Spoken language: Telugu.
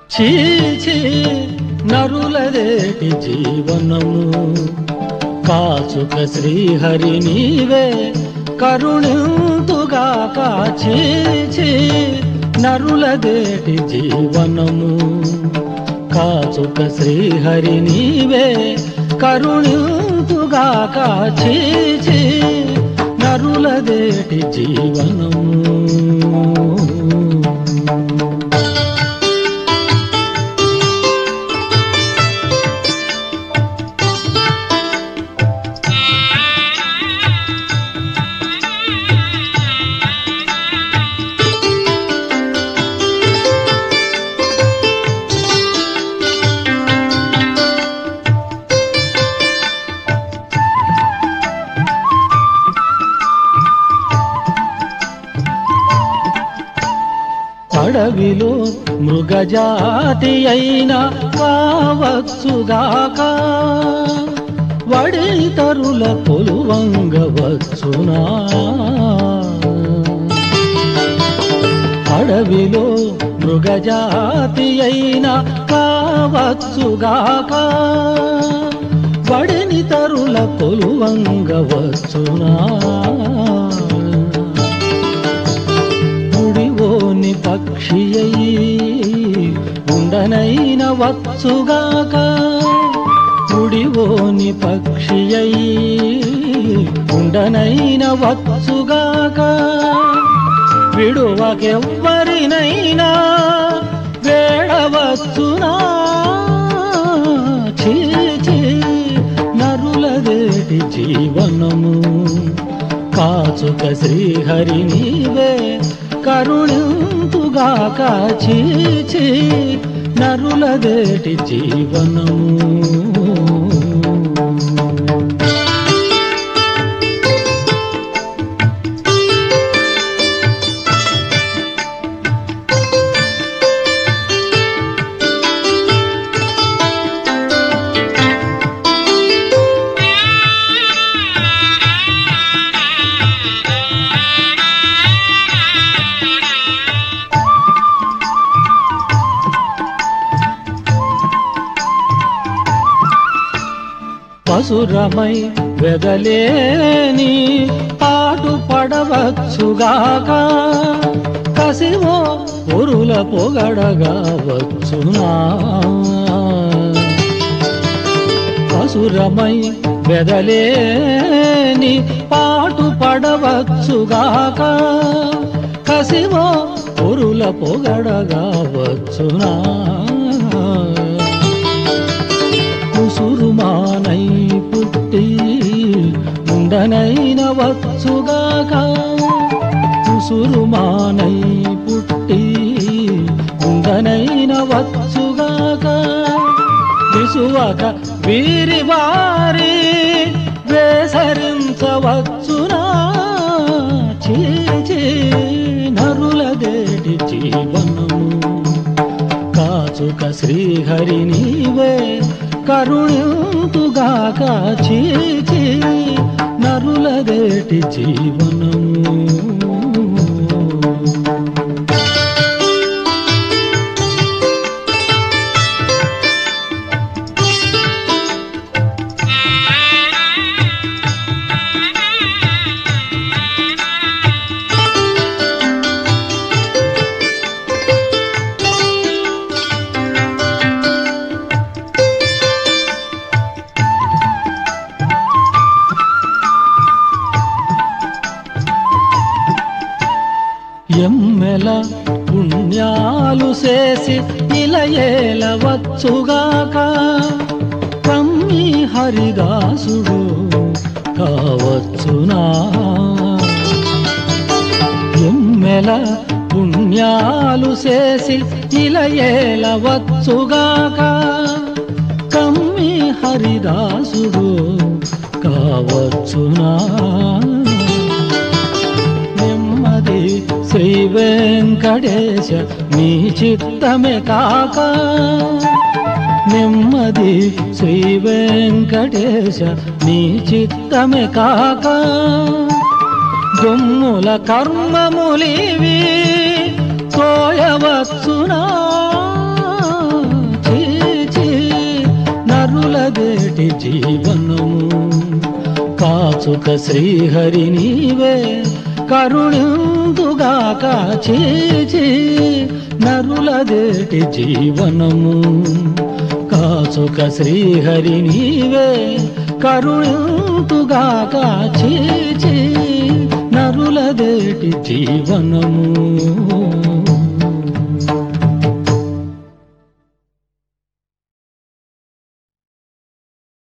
చీచి నరులదేటి జీవనము కాచుక శ్రీహరి నీవే కరుణింతుగాక చీచి నరులదేటి జీవనము కాచుక శ్రీహరి నీవే కరుణింతుగాక చీచి నరులదేటి జీవనము అడవిలో మృగజాతి అయిన కావచ్చుగాక వడితరుల కొలువంగవచ్చునా అడవిలో మృగజాతి అయిన కావచ్చుగాక వడితరుల కొలువంగవచ్చునా పక్షియై ఉండనైన వచ్చుగాక గుడివోని పక్షియై ఉండనైన వచ్చుగాక విడువకెవ్వరినైనా వేడవచ్చునా చీచి నరులదేటి జీవనము కాచుక శ్రీహరి నీవే కరుణింతుగాక చీచి నరులదేటి జీవనము పశురమై వెదలేని పాటు పడవచ్చుగాక కసివో పొరుల పొగడగా వచ్చునా పశురమై వెదలేని పాటు పడవచ్చుగాక కసివో పొరుల పొగడగా వచ్చునా కుసురుమానై పుట్టి ఉండనైన వచ్చుగాక కుసురుమానై పుట్టి ఉండనైన వచ్చుగాక విసువక వీరి వారి వేసరించవచ్చునా చీచి నరులదేటి జీవనము కాచుక శ్రీహరి నీవే కరుణింతుగాక చీచి నరులదేటి జీవనము ఎమ్మెల పుణ్యాలు చేసి ఇలయేలవచ్చుగాక కమ్మి హరిదాసుడు కావచ్చునా ఎమ్మెల పుణ్యాలు చేసి ఇలయేలవచ్చుగాక కమ్మి హరిదాసుడు కావచ్చునా శ్రీ వెంకటేశ నీ చిత్తమే కాక నెమ్మది శ్రీ వెంకటేశ నీ చిత్తమే కాక దొమ్ముల కర్మములివి తోయవచ్చునా నరులదేటి జీవనము కాచుక శ్రీహరి నీవే కరుణిందుగాక చీచి నరులదేటి జీవనము కాచుక శ్రీహరి నీవే కరుణిందుగాక చీచి నరులదేటి జీవనము